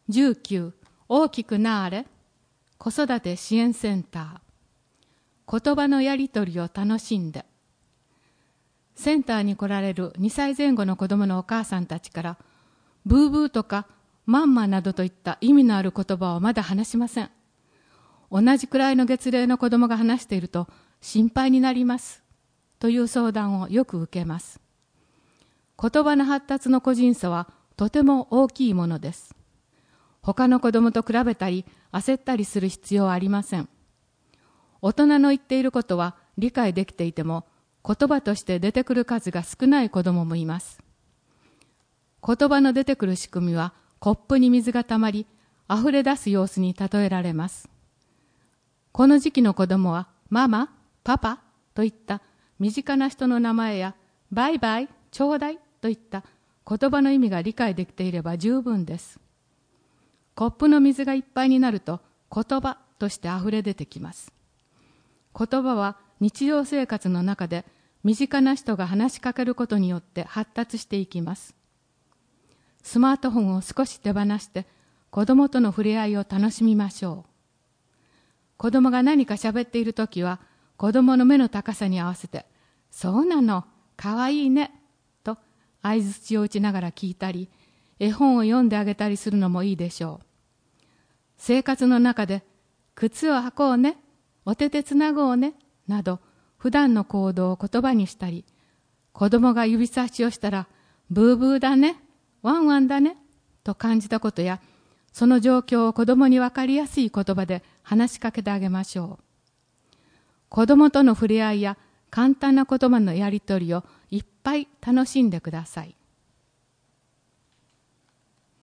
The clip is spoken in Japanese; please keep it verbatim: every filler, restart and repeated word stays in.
じゅうきゅう大きくなあれ子育て支援センター。言葉のやりとりを楽しんで。センターに来られるにさいぜん後の子供のお母さんたちから、ブーブーとかマンマなどといった意味のある言葉をまだ話しません。同じくらいの月齢の子供が話していると心配になりますという相談をよく受けます。言葉の発達の個人差はとても大きいものです。他の子供と比べたり焦ったりする必要はありません。大人の言っていることは理解できていても、言葉として出てくる数が少ない子供もいます。言葉の出てくる仕組みは、コップに水がたまり、溢れ出す様子に例えられます。この時期の子供は、ママ、パパといった身近な人の名前や、バイバイ、ちょうだいといった言葉の意味が理解できていれば十分です。コップの水がいっぱいになると、言葉として溢れ出てきます。言葉は日常生活の中で身近な人が話しかけることによって発達していきます。スマートフォンを少し手放して子供との触れ合いを楽しみましょう。子供が何か喋っているときは子供の目の高さに合わせて、そうなの、かわいいね、と相槌を打ちながら聞いたり、絵本を読んであげたりするのもいいでしょう。生活の中で、靴を履こうね、お手手つなごうね、など普段の行動を言葉にしたり、子供が指差しをしたら、ブーブーだね、ワンワンだね、と感じたことや、その状況を子供にわかりやすい言葉で話しかけてあげましょう。子供との触れ合いや簡単な言葉のやりとりをいっぱい楽しんでください。